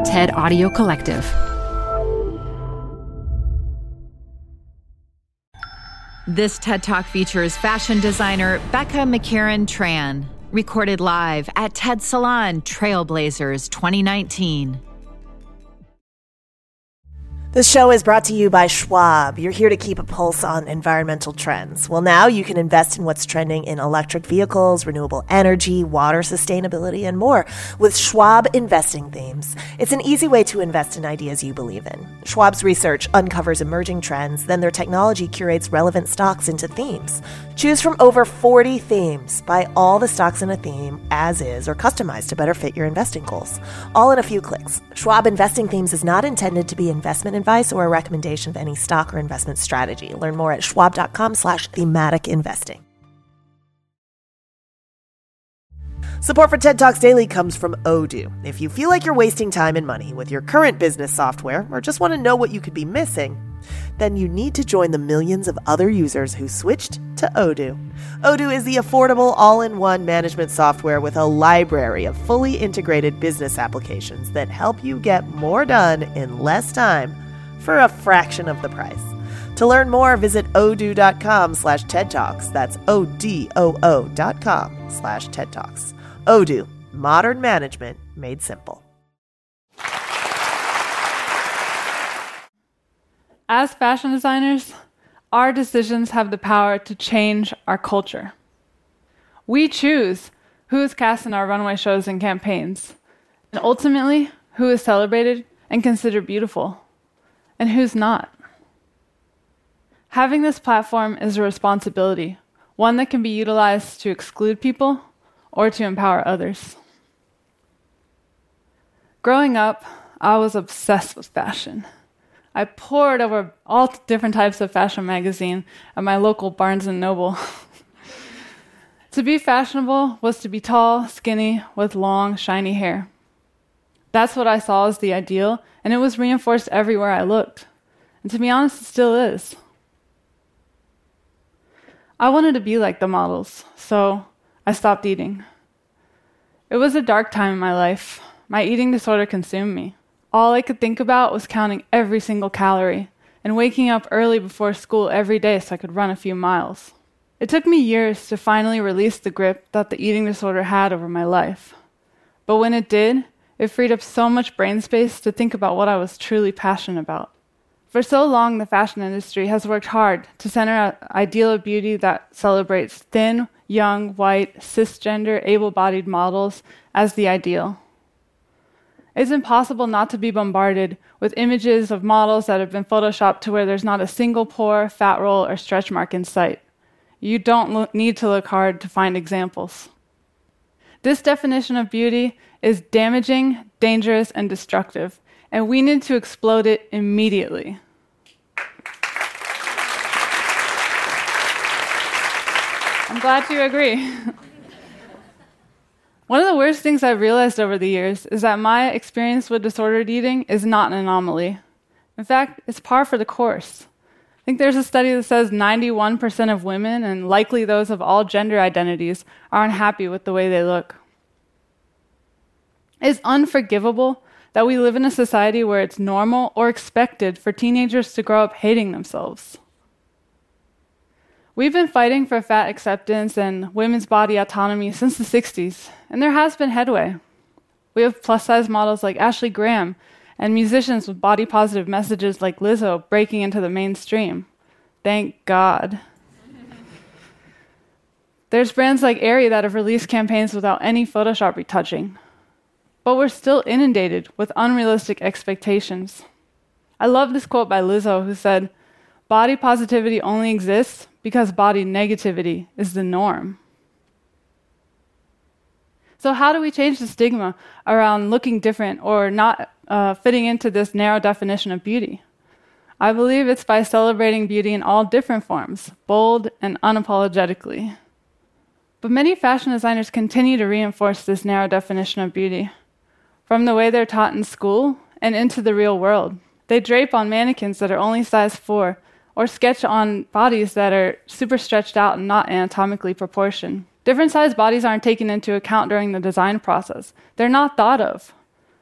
TED Audio Collective. This TED Talk features fashion designer Becca McCarran-Tran, recorded live at TED Salon Trailblazers 2019. This show is brought to you by Schwab. You're here to keep a pulse on environmental trends. Well, now you can invest in what's trending in electric vehicles, renewable energy, water sustainability, and more with Schwab Investing Themes. It's an easy way to invest in ideas you believe in. Schwab's research uncovers emerging trends, then their technology curates relevant stocks into themes. Choose from over 40 themes. Buy all the stocks in a theme as is or customized to better fit your investing goals. All in a few clicks. Schwab Investing Themes is not intended to be investment advice or a recommendation of any stock or investment strategy. Learn more at schwab.com/thematic investing. Support for TED Talks Daily comes from Odoo. If you feel like you're wasting time and money with your current business software or just want to know what you could be missing, then you need to join the millions of other users who switched to Odoo. Odoo is the affordable all-in-one management software with a library of fully integrated business applications that help you get more done in less time for a fraction of the price. To learn more, visit odoo.com/TED Talks. That's ODOO.com/TED Talks. Odoo, modern management made simple. As fashion designers, our decisions have the power to change our culture. We choose who is cast in our runway shows and campaigns, and ultimately, who is celebrated and considered beautiful, and who's not. Having this platform is a responsibility, one that can be utilized to exclude people or to empower others. Growing up, I was obsessed with fashion. I pored over all different types of fashion magazine at my local Barnes & Noble. To be fashionable was to be tall, skinny, with long, shiny hair. That's what I saw as the ideal, and it was reinforced everywhere I looked. And to be honest, it still is. I wanted to be like the models, so I stopped eating. It was a dark time in my life. My eating disorder consumed me. All I could think about was counting every single calorie and waking up early before school every day so I could run a few miles. It took me years to finally release the grip that the eating disorder had over my life. But when it did, it freed up so much brain space to think about what I was truly passionate about. For so long, the fashion industry has worked hard to center an ideal of beauty that celebrates thin, young, white, cisgender, able-bodied models as the ideal. It's impossible not to be bombarded with images of models that have been photoshopped to where there's not a single pore, fat roll, or stretch mark in sight. You don't need to look hard to find examples. This definition of beauty is damaging, dangerous, and destructive, and we need to explode it immediately. I'm glad you agree. One of the worst things I've realized over the years is that my experience with disordered eating is not an anomaly. In fact, it's par for the course. I think there's a study that says 91% of women, and likely those of all gender identities, are unhappy with the way they look. It's unforgivable that we live in a society where it's normal or expected for teenagers to grow up hating themselves. We've been fighting for fat acceptance and women's body autonomy since the 60s, and there has been headway. We have plus-size models like Ashley Graham and musicians with body-positive messages like Lizzo breaking into the mainstream. Thank God. There's brands like Aerie that have released campaigns without any Photoshop retouching. But we're still inundated with unrealistic expectations. I love this quote by Lizzo, who said, "Body positivity only exists because body negativity is the norm." So how do we change the stigma around looking different or not fitting into this narrow definition of beauty? I believe it's by celebrating beauty in all different forms, bold and unapologetically. But many fashion designers continue to reinforce this narrow definition of beauty. From the way they're taught in school and into the real world. They drape on mannequins that are only size 4, or sketch on bodies that are super stretched out and not anatomically proportioned. Different sized bodies aren't taken into account during the design process. They're not thought of.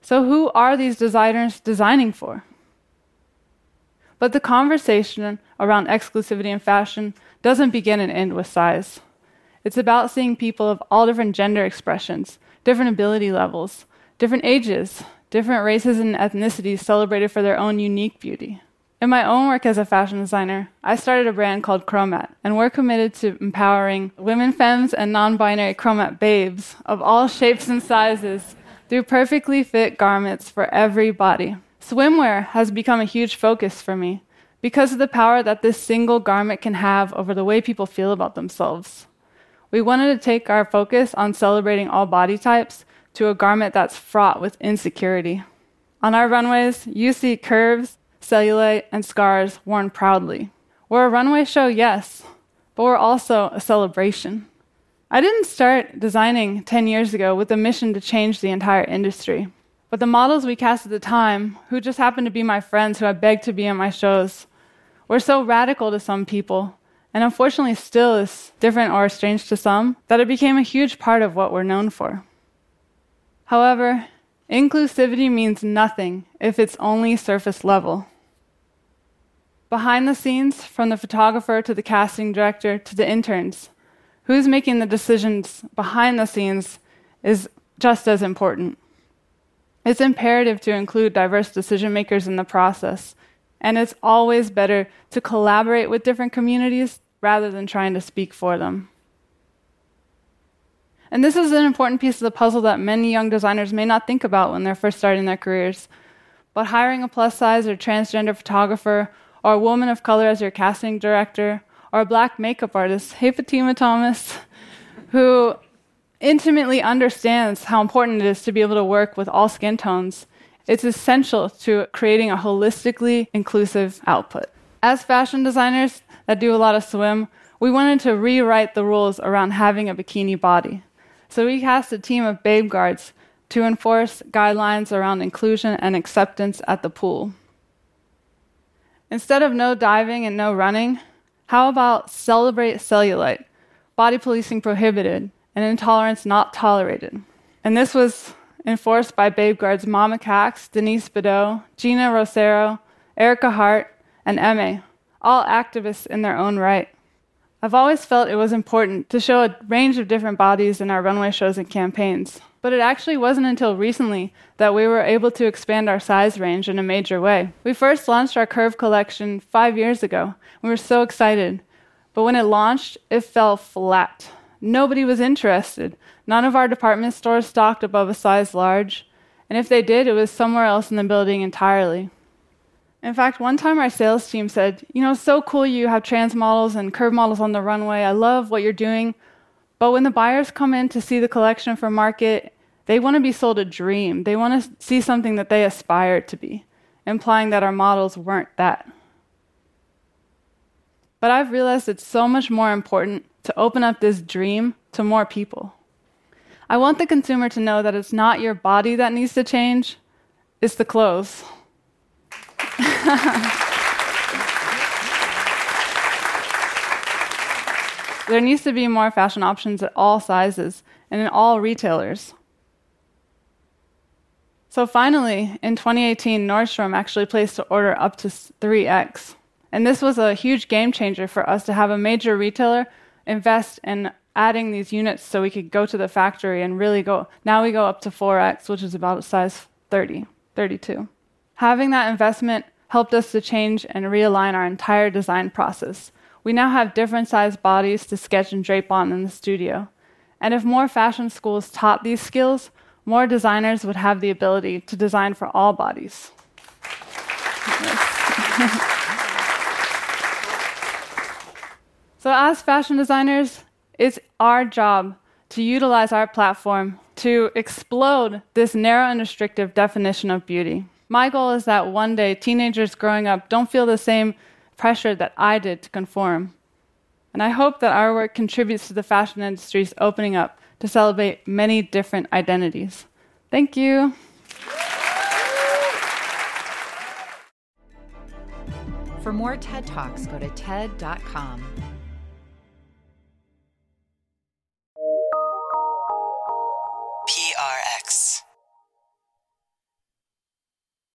So who are these designers designing for? But the conversation around exclusivity in fashion doesn't begin and end with size. It's about seeing people of all different gender expressions, different ability levels, different ages, different races and ethnicities celebrated for their own unique beauty. In my own work as a fashion designer, I started a brand called Chromat, and we're committed to empowering women femmes and non-binary Chromat babes of all shapes and sizes through perfectly fit garments for every body. Swimwear has become a huge focus for me because of the power that this single garment can have over the way people feel about themselves. We wanted to take our focus on celebrating all body types to a garment that's fraught with insecurity. On our runways, you see curves, cellulite, and scars worn proudly. We're a runway show, yes, but we're also a celebration. I didn't start designing 10 years ago with a mission to change the entire industry. But the models we cast at the time, who just happened to be my friends who I begged to be in my shows, were so radical to some people, and unfortunately still is different or strange to some, that it became a huge part of what we're known for. However, inclusivity means nothing if it's only surface level. Behind the scenes, from the photographer to the casting director to the interns, who's making the decisions behind the scenes is just as important. It's imperative to include diverse decision makers in the process, and it's always better to collaborate with different communities rather than trying to speak for them. And this is an important piece of the puzzle that many young designers may not think about when they're first starting their careers. But hiring a plus-size or transgender photographer, or a woman of color as your casting director, or a black makeup artist, hey Fatima Thomas, who intimately understands how important it is to be able to work with all skin tones, it's essential to creating a holistically inclusive output. As fashion designers that do a lot of swim, we wanted to rewrite the rules around having a bikini body. So we cast a team of babe guards to enforce guidelines around inclusion and acceptance at the pool. Instead of no diving and no running, how about celebrate cellulite, body policing prohibited, and intolerance not tolerated? And this was enforced by babe guards Mama Cax, Denise Bedeau, Gina Rosero, Erica Hart, and Emme, all activists in their own right. I've always felt it was important to show a range of different bodies in our runway shows and campaigns, but it actually wasn't until recently that we were able to expand our size range in a major way. We first launched our Curve collection 5 years ago. We were so excited, but when it launched, it fell flat. Nobody was interested. None of our department stores stocked above a size large, and if they did, it was somewhere else in the building entirely. In fact, one time our sales team said, so cool you have trans models and curve models on the runway. I love what you're doing. But when the buyers come in to see the collection for market, they want to be sold a dream. They want to see something that they aspire to be, implying that our models weren't that. But I've realized it's so much more important to open up this dream to more people. I want the consumer to know that it's not your body that needs to change, it's the clothes. There needs to be more fashion options at all sizes and in all retailers. So finally, in 2018, Nordstrom actually placed an order up to 3X. And this was a huge game changer for us to have a major retailer invest in adding these units so we could go to the factory and really go. Now we go up to 4X, which is about a size 30, 32. Having that investment helped us to change and realign our entire design process. We now have different sized bodies to sketch and drape on in the studio. And if more fashion schools taught these skills, more designers would have the ability to design for all bodies. So as fashion designers, it's our job to utilize our platform to explode this narrow and restrictive definition of beauty. My goal is that one day teenagers growing up don't feel the same pressure that I did to conform. And I hope that our work contributes to the fashion industry's opening up to celebrate many different identities. Thank you. For more TED Talks, go to TED.com.